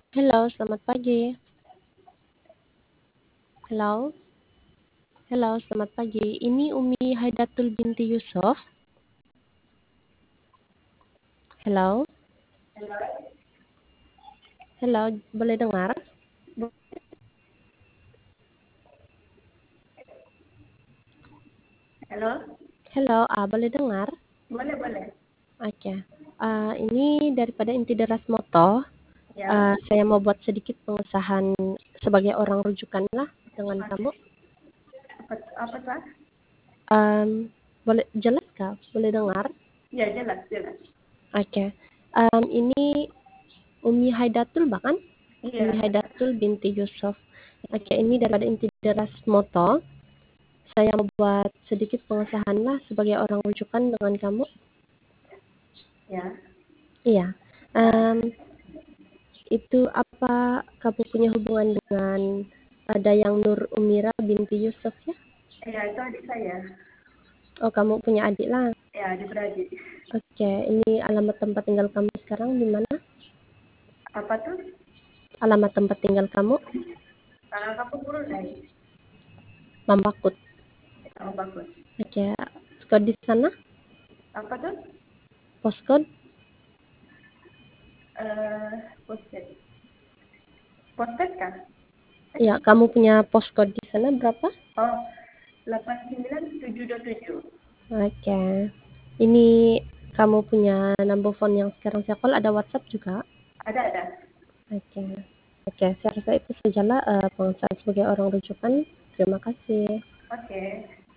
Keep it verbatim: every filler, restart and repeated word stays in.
Halo, selamat pagi. Halo. Halo, selamat pagi. Ini Umi Haidatul binti Yusuf. Halo. Halo, boleh dengar? Halo, Halo, ah, boleh dengar? boleh boleh. Oke. Ah, ini daripada Inti Deras Moto. Ya, Ah, saya mau buat sedikit pengesahan sebagai orang rujukan lah dengan kamu. apa apa tuh? Am, boleh jelas kah? Boleh dengar? Ya jelas jelas. Oke. Am, ini Umi Haidatul bahkan? Umi Iya, Haidatul binti Yusuf. Oke, ini daripada Inti Deras Moto. Saya membuat sedikit pengesahan lah sebagai orang rujukan dengan kamu. ya. Iya. Nah, Em, itu apa kamu punya hubungan dengan uh, Dayang Nur Umira binti Yusuf ya? ya itu adik saya. Oh, kamu punya adik lah. Ya, adik beradik. Oke, ini alamat tempat tinggal kamu sekarang di mana? Apa tuh? Alamat tempat tinggal kamu? Kalau kamu guru nih, Mambakut. oh bagus. Oke, kode di sana? Apa tuh? Postcode? Eh, posted. Posted kah? Ya, kamu punya postcode di sana berapa? Oh, delapan sembilan tujuh dua tujuh. Oke. Ini kamu punya number phone yang sekarang saya call, ada WhatsApp juga? Ada ada. Oke. Oke, saya rasa itu sajalah uh, pengesahan sebagai orang rujukan. Terima kasih. Oke.